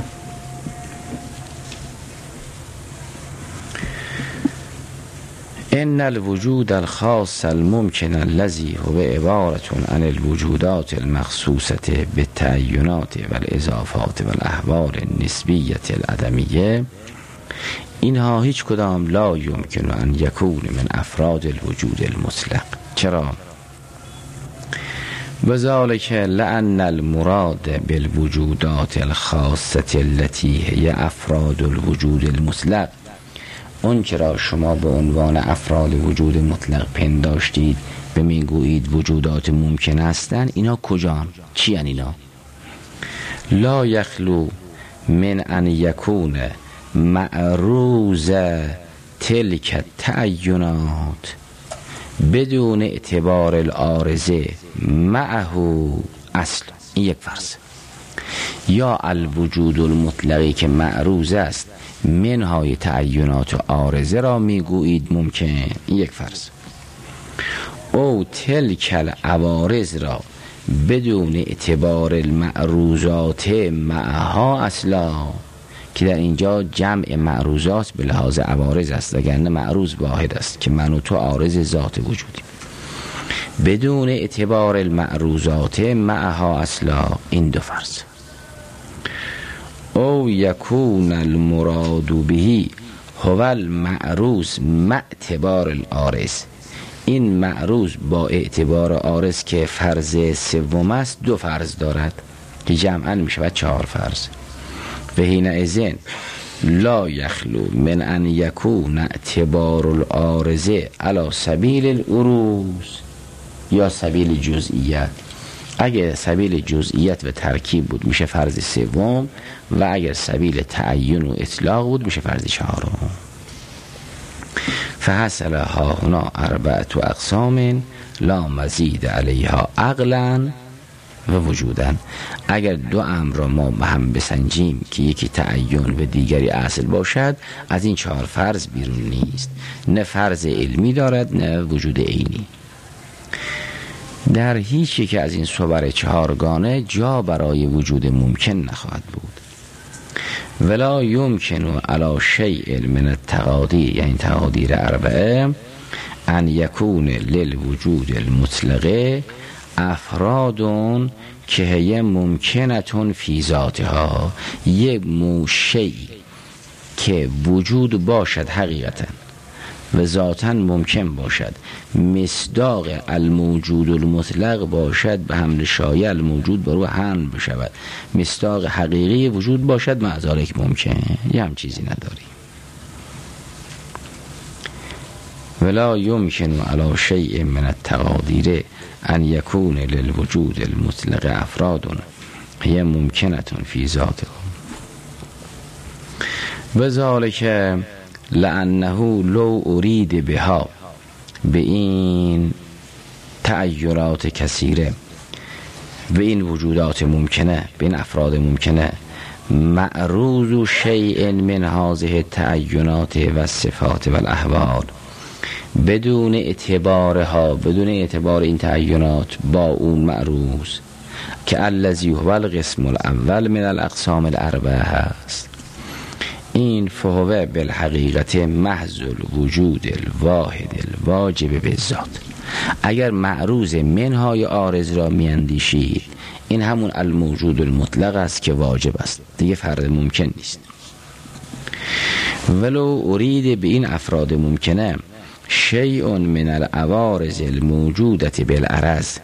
ان الوجود الخاص الممکن الذي هو عبارة عن الوجودات المخصوصة بالتعینات والاضافات والاحوال النسبیة العدمیه، اینها هیچ کدام لا یمکن ان یکون من افراد الوجود المطلق. چرا؟ وذلك لأن المراد بالوجودات الخاصة التي هي افراد الوجود المطلق، اون که را شما به عنوان افراد وجود مطلق پنداشتید به میگویید وجودات ممکن هستند، اینا کجان؟ چی ان اینا؟ لا یخلو من ان یکون معروض تلک تعینات بدون اعتبار العارضه معه اصل. این یک فرض. یا الوجود المطلقی که معروض است منهای تعینات و عارضه را میگویید ممکن، این یک فرض. او تلک العوارض را بدون اعتبار المعروضات معها اصلا، که در اینجا جمع معروضات به لحاظ عوارض است، وگرنه معروض واحد است که من و تو عارض ذات وجودی. بدون اعتبار المعروضات معها اصلا، این دو فرض. او یکون المراد بهی هو المعروض مع اعتبار العارض، این معروض با اعتبار عارض که فرض سوم است دو فرض دارد که جمعاً می شود چهار فرض. و حینئذ لا یخلو من ان یکون اعتبار العارضه علی سبیل العروض یا سبیل جزئیت. اگر سبیل جزئیت و ترکیب بود میشه فرض سوم، و اگر سبیل تعین و اطلاق بود میشه فرض چهارم. فحصل ها هنا اربعت و اقسام لا مزید علیها عقلا و وجودن. اگر دو امر را ما هم بسنجیم که یکی تعین و دیگری اصل باشد، از این چهار فرض بیرون نیست. نه فرض علمی دارد نه وجود عینی. در هیچ یک از این صور چهارگانه جا برای وجود ممکن نخواهد بود. ولا یمکن علی شیء من التقادیر، یعنی تقادیر اربعه، ان یکون للوجود المطلقه افرادون که هی ممکنتون فی ذاتها، یه موشی که وجود باشد حقیقتا و ذاتا ممکن باشد، مصداق الموجود المطلق باشد، به حمل شایع الموجود برو حمل بشود، مصداق حقیقی وجود باشد، مع ذالک ممکن، یه هم چیزی نداری. ولا یمکن علی شیء من التقادیر ان یکون للوجود المطلق افراد هی ممکنتون فی ذاته بذالک لانه لو ارید بها، به این تعیرات کثیره، به این وجودات ممکنه، به این افراد ممکنه، معروض شیء من هذه التعینات و صفات و الاحوال، بدون اعتبارها، بدون اعتبار این تعینات با اون معروض، که الذی هو القسم الاول من الاقسام الاربعه هست، این فهوه بالحقیقت محض الوجود الواحد الواجب بالذات. اگر معروض منهای عارض را میاندیشید، این همون الموجود المطلق است که واجب است، دیگه فرد ممکن نیست. ولو ارید به این افراد ممکنه شیء من العوارض الموجودة بالعرض،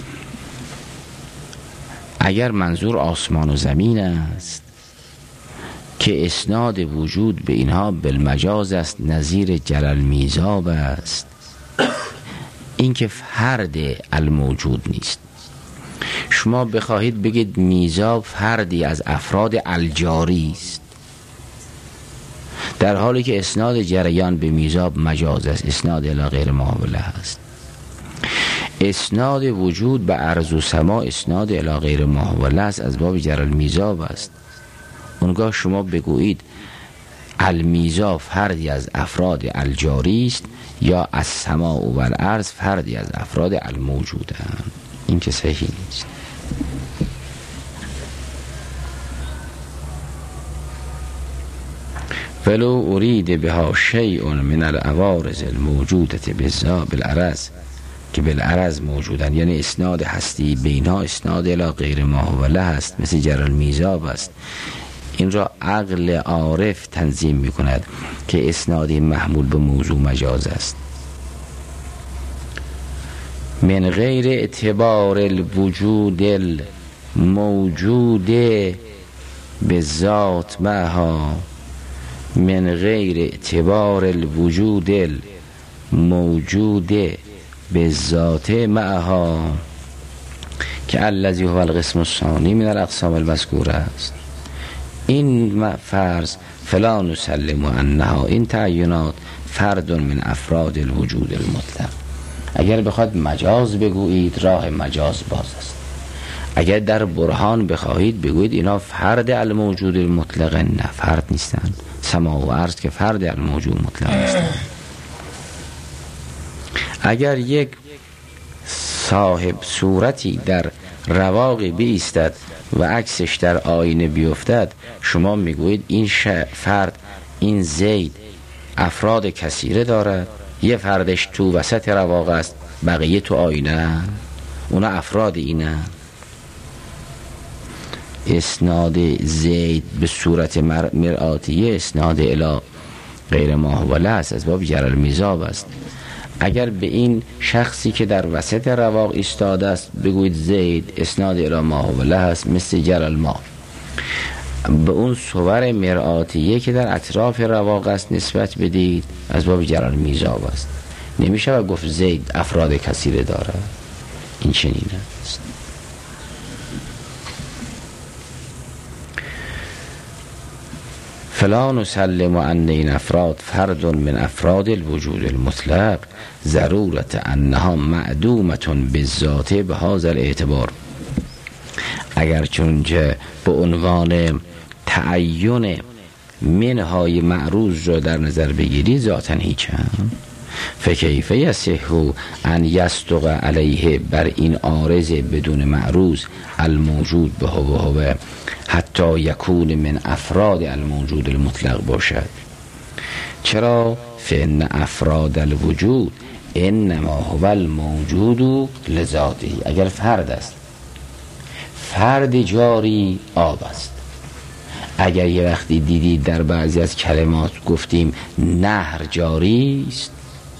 اگر منظور آسمان و زمین است که اسناد وجود به اینها بالمجاز است، نظیر جلال میزاب است، این که فرد الموجود نیست. شما بخواهید بگید میزاب فردی از افراد الجاری است، در حالی که اسناد جریان به میزاب مجاز است، اسناد الی غیر محاوله است. اسناد وجود به ارض و سما اسناد الی غیر محاوله است، از باب جرى المیزاب است. اونگاه شما بگویید المیزاب فردی از افراد الجاری است، یا از سما و الارض فردی از افراد الموجودند، این که صحیح نیست. ولو ارید بها شیء من العوارض الموجودة بالعرض، که بالعرض موجودن، یعنی اسناد هستی بینها اسناد الی غیر محاوله هست، مثل جرى المیزاب است. این را عقل عارف تنظیم می کند که اسنادی محمول به موضوع مجاز است، من غیر اعتبار الوجود الموجود به ذات معها، من غیر اعتبار الوجود الموجود به ذات معها، که الذی هو القسم الثانی من الاقسام المذکوره است. این فرض فلا نسلم انها، این تعینات فرد من افراد الوجود المطلق. اگر بخواد مجاز بگویید راه مجاز باز است، اگر در برهان بخواهید بگویید اینا فرد الموجود المطلق، نه فرد نیستند، سما و عرض که فرد الموجود مطلق نیستند. اگر یک صاحب صورتی در رواقی بیستد و عکسش در آینه بیفتد، شما میگویید این فرد، این زید افراد کثیره دارد، یه فردش تو وسط رواق است، بقیه تو آینه، اونا افراد اینه. اسناد زید به صورت مرآتیه اسناد الی غیر محاوله است، از باب جرى المیزاب است. اگر به این شخصی که در وسط رواق ایستاده است بگویید زید، اسناد الی محاوله است، مثل جرى الماء. به اون صور مرآتیه که در اطراف رواق است نسبت بدید، از باب جرى المیزاب است. نمیشه و گفت زید افراد کثیره داره، این چنین است. فلا نسلم ان این افراد فرد من افراد الوجود المطلق، ضرورت انها معدومتون بالذات به هذا الاعتبار. اگر چونچه به عنوان تعین منهای معروض را در نظر بگیری، ذاتن هیچ هم فکیف یصح ان یصدق علیه بر این عارض بدون معروض الموجود به هو هو حتی یکون من افراد الموجود المطلق باشد. چرا؟ فان افراد الوجود انما هو الموجود لذاته. اگر فرد است، فرد جاری آب است. اگر یه وقتی دیدید در بعضی از کلمات گفتیم نهر جاری است،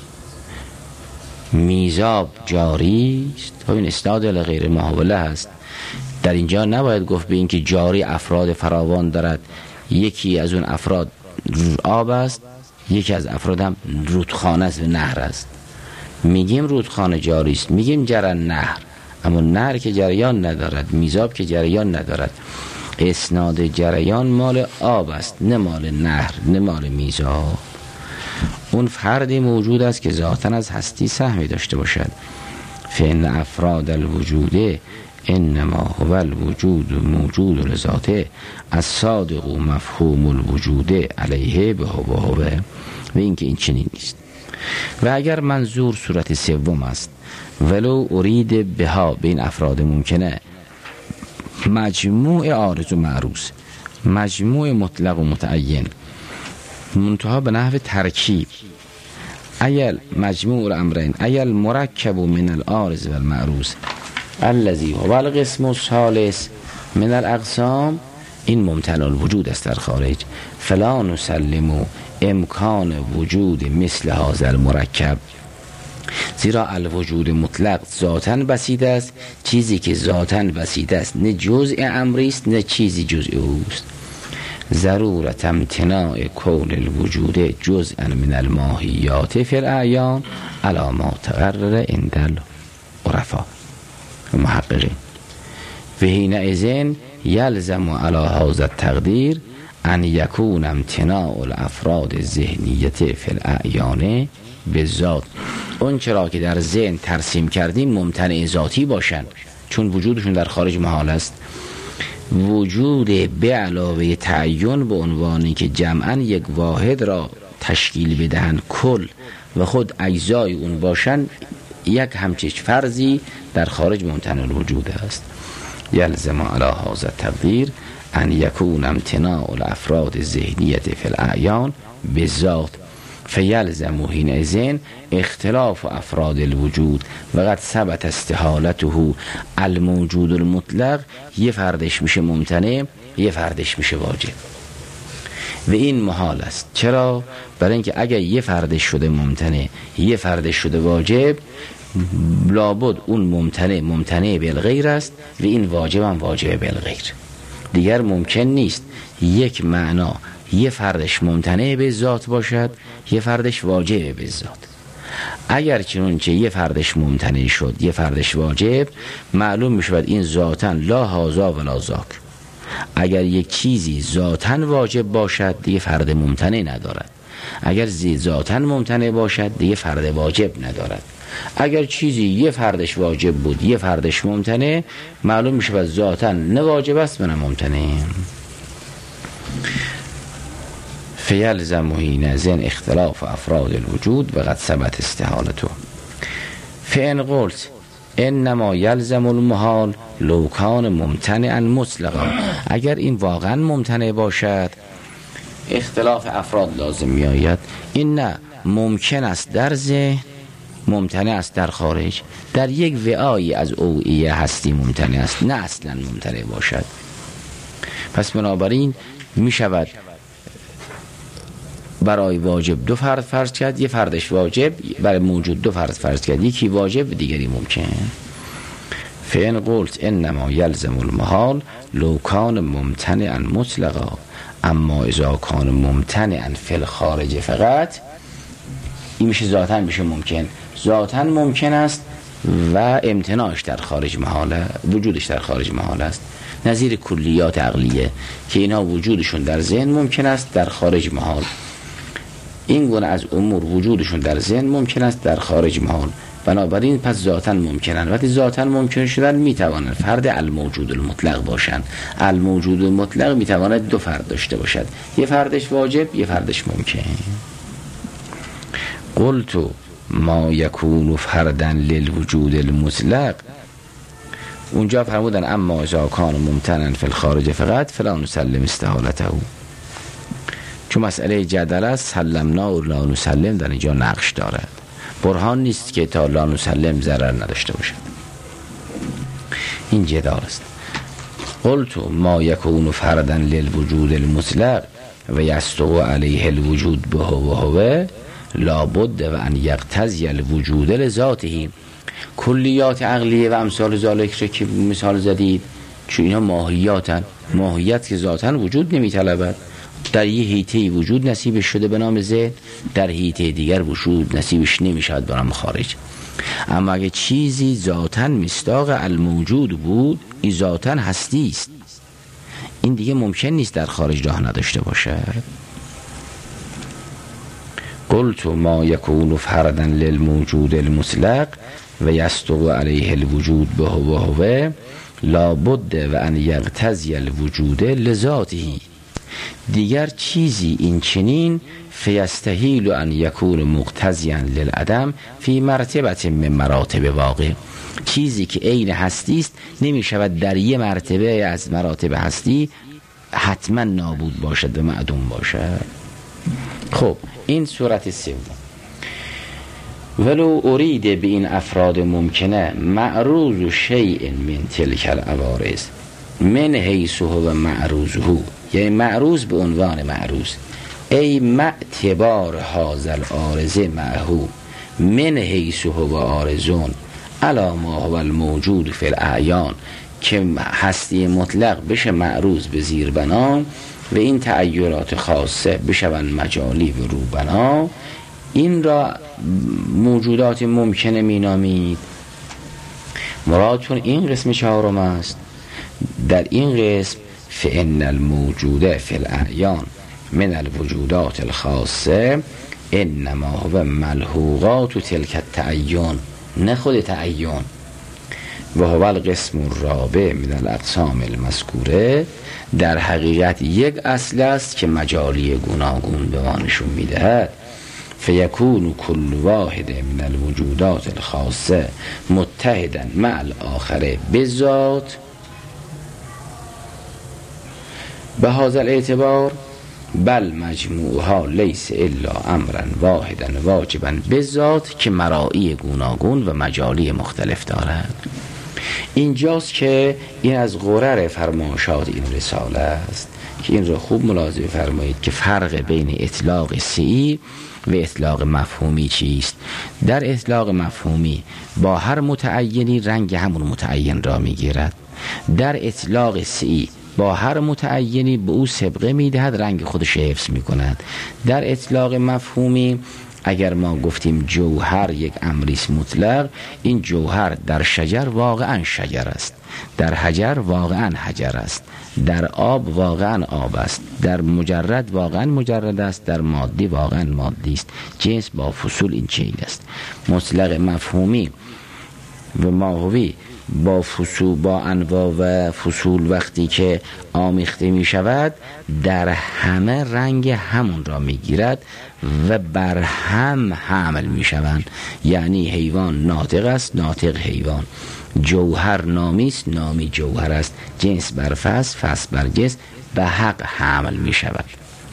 میزاب جاری است، خب این اسناد غیر محاوله است. در اینجا نباید گفت به این که جاری افراد فراوان دارد، یکی از اون افراد آب است، یکی از افراد هم رودخانه است و نهر است. میگیم رودخانه جاری است، میگیم جرن نهر، اما نهر که جریان ندارد، میزاب که جریان ندارد. اسناد جریان مال آب است، نه مال نهر، نه مال میزاب. اون فردی موجود است که ذاتاً از هستی سهمی داشته باشد. فإن افراد الوجود انما هو الوجود موجود لذاته الصادق مفهوم الوجود علیه به هو هو. و این که این چنین نیست. و اگر منظور صورت سوم است ولو ارید بها، به این افراد ممکنه مجموع عارض و معروض، مجموع مطلق و متعین، منتها به نحو ترکیب. ایل مجموع الامرین ایل مرکب من العارض و المعروض الذی هو القسم الثالث من الاقسام، این ممتنع الوجود است در خارج. فلا نسلم امکان وجود مثل هذا المرکب، زیرا الوجود مطلق ذاتاً بسیط است. چیزی که ذاتاً بسیط است نه جزء امری است نه چیزی جزء اوست. ضرورت امتناع کون الوجود جزءا من الماهیات فی الاعیان علی ما تقرر عند العرفاء محققین. و حینئذ یلزم علی هذا التقدیر ان یکون امتناع الافراد الذهنیه فی الاعیان بالذات. اون چرا که در ذهن ترسیم کردیم ممتنع ذاتی باشن، چون وجودشون در خارج محال است. وجود به علاوه تعین به عنوانی که جمعاً یک واحد را تشکیل بدهن کل و خود اجزای اون باشن، یک همچنین فرضی در خارج ممتنع الوجود است. یلزم علی هذا التقدیر ان یکون امتناع الافراد الذهنیه فی الاعیان بالذات فیلزم حینئذ اختلاف افراد الوجود و قد ثبت استحالته الموجود المطلق. یه فردش میشه ممتنع، یه فردش میشه واجب و این محال است. چرا؟ برای اینکه اگر یه فردش شده ممتنع، یه فردش شده واجب، لابد اون ممتنع ممتنع بالغیر است و این واجب هم واجب بالغیر. دیگر ممکن نیست یک معنا یه فردش ممتنع به ذات باشد، یه فردش واجب به ذات. اگر چنانچه یه فردش ممتنع شد یه فردش واجب، معلوم میشود این ذاتاً لا هذا ولا ذاک. اگر یک چیزی ذاتاً واجب باشد دیگه فرد ممتنع ندارد، اگر ذاتاً ممتنع باشد دیگه فرد واجب ندارد. اگر چیزی یه فردش واجب بود یه فردش ممتنع، معلوم میشود ذاتاً نه واجب است نه ممتنع. فیلزم حینئذ اختلاف افراد الوجود و قد ثبت استحالته. فان قلت انما یلزم المحال لو کان ممتنعا مطلقا، اگر این واقعا ممتنع باشد اختلاف افراد لازم می آید. این نه ممکن است در ذهن، ممتنع است در خارج. در یک وعایی از اوعیه هستی ممتنع است، نه اصلا ممتنع باشد. پس بنابراین می شود برای واجب دو فرد فرض کرد، یه فردش واجب، برای موجود دو فرد فرض کرد، یکی واجب دیگری ممکن. فین قلت انما یلزم المحال لو کان ممتنعا مطلقا اما اذا کان ممتنعا فی الخارج فقط، این میشه ذاتاً میشه ممکن. ذاتاً ممکن است و امتناعش در خارج محاله، وجودش در خارج محال است. نظیر کلیات عقلیه که اینا وجودشون در ذهن ممکن است در خارج محال. این گونه از امور وجودشون در ذهن ممکن است در خارج محال. بنابراین پس ذاتاً ممکنن. وقتی ذاتاً ممکن شدن میتوانند فرد الموجود المطلق باشند. الموجود المطلق میتواند دو فرد داشته باشد، یه فردش واجب یه فردش ممکن. قلت ما یکون فردا للوجود المطلق، اونجا فرمودن اما اذا کان ممتنن فی الخارج فقط فلا نسلم استحالته، چون مسئله جدل است سلمنا و لا نسلم در اینجا نقش دارد، برهان نیست که تا لا نسلم ضرر نداشته باشد، این جدال است. قلت ما یکون فردا للوجود المطلق و یستوی علیه الوجود به و هو لابد و ان یقتضی الوجود لذاته. کلیات عقلیه و امثال ذالک رو که مثال زدید چون اینا ماهیاتن، ماهیت که ذاتن وجود نمیطلبد، در یه حیطه وجود نصیبش شده به نام ذهن، در حیطه دیگر وجود نصیبش نمیشد به نام خارج. اما اگه چیزی ذاتن مصداق الموجود بود، این ذاتن هستی است، این دیگه ممکن نیست در خارج راه نداشته باشد. قلت ما یکون فردا للموجود المطلق و یستوی علیه الوجود به و هو لابد و ان یقتضی الوجود لذاته. دیگر چیزی این چنین فیستحیل ان یکون مقتضیا للعدم فی مرتبه من مراتب واقع، چیزی که عین هستی است نمی شود در یه مرتبه از مراتب هستی حتما نابود باشد و معدوم باشد. خب این صورت سوم. ولو ارید به این افراد ممکنه معروض شیء من تلک العوارض من حیث هو معروضه، یعنی معروض به عنوان معروض، ای معتبار هذا العارض معه من حیث هو عارضون علی ما هو الموجود فی الاعیان، که هستی مطلق بشه معروض به زیر بنا و این تغیرات خاصه بشون مجالی و روبنا، این را موجودات ممکنه می نامید. مرادتون این قسم چهارم است. در این قسم فإن الموجوده فی الاعیان من الوجودات الخاصه انما هو ملحوقات تلک التعین، نه خود تعین. و هو القسم الرابع من الاقسام المذکوره، در حقیقت یک اصل است که مجالی گوناگون به ما نشون میدهد. فیکون کل واحد من الوجودات الخاصه متحدا مع الاخره بذات به هذا الاعتبار بل مجموعها لیس الا امرا واحدا واجبا بذات، که مرائی گوناگون و مجالی مختلف دارد. اینجاست که این از غرر فرمایشات این رساله است که این را خوب ملاحظه فرمایید که فرق بین اطلاق سعی و اطلاق مفهومی چیست. در اطلاق مفهومی با هر متعینی رنگ همون متعین را میگیرد، در اطلاق سعی با هر متعینی به او سبقه میدهد، رنگ خودش حفظ میکند. در اطلاق مفهومی اگر ما گفتیم جوهر یک امریست مطلق، این جوهر در شجر واقعا شجر است، در حجر واقعا حجر است، در آب واقعا آب است، در مجرد واقعا مجرد است، در مادی واقعا مادی است. جنس با فصول این چیز است. مطلق مفهومی و ماهوی با فصول با انواع و فصول وقتی که آمیخته می شود در همه رنگ همون را می گیرد و بر هم حمل می شوند. یعنی حیوان ناطق است، ناطق حیوان، جوهر نامی است، نامی جوهر است، جنس بر فصل، فصل بر جنس به حق حمل می شود.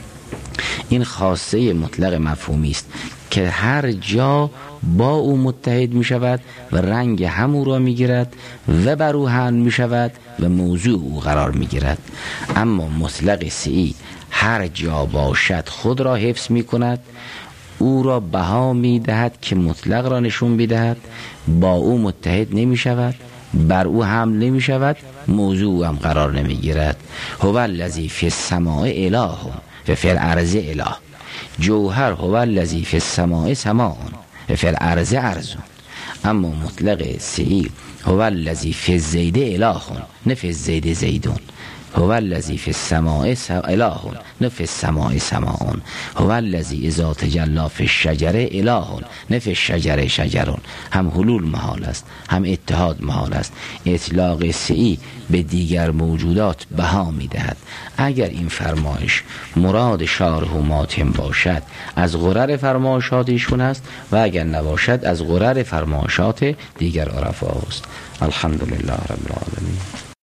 این خاصه مطلق مفهومی است که هر جا با او متحد می شود و رنگ همو را می گیرد و بر او حمل می شود و موضوع او قرار می گیرد. اما مطلق سعی هر جا باشد خود را حفظ می کند، او را بها می دهد که مطلق را نشون بدهد، با او متحد نمی شود، بر او حمل نمی شود، موضوع هم قرار نمی گیرد. هو الذی فی السماء اله و فی الارض اله. جوهر هو الذی فی السماء سماء و فی الارض ارض. اما مطلق سعی هو الذی فی الزید اله نه فی الزید زیدون، هو الذی فی السماء اله نه فی السماء سماء، هو الذی اذا تجلی فی الشجره اله نه فی الشجره شجرون. هم حلول محال است، هم اتحاد محال است. اطلاق سعی به دیگر موجودات بها میدهد. اگر این فرمایش مراد شارح و ماتم باشد از غرر فرمایشات ایشون است و اگر نباشد از غرر فرمایشات دیگر عرفا است. الحمدلله رب العالمین.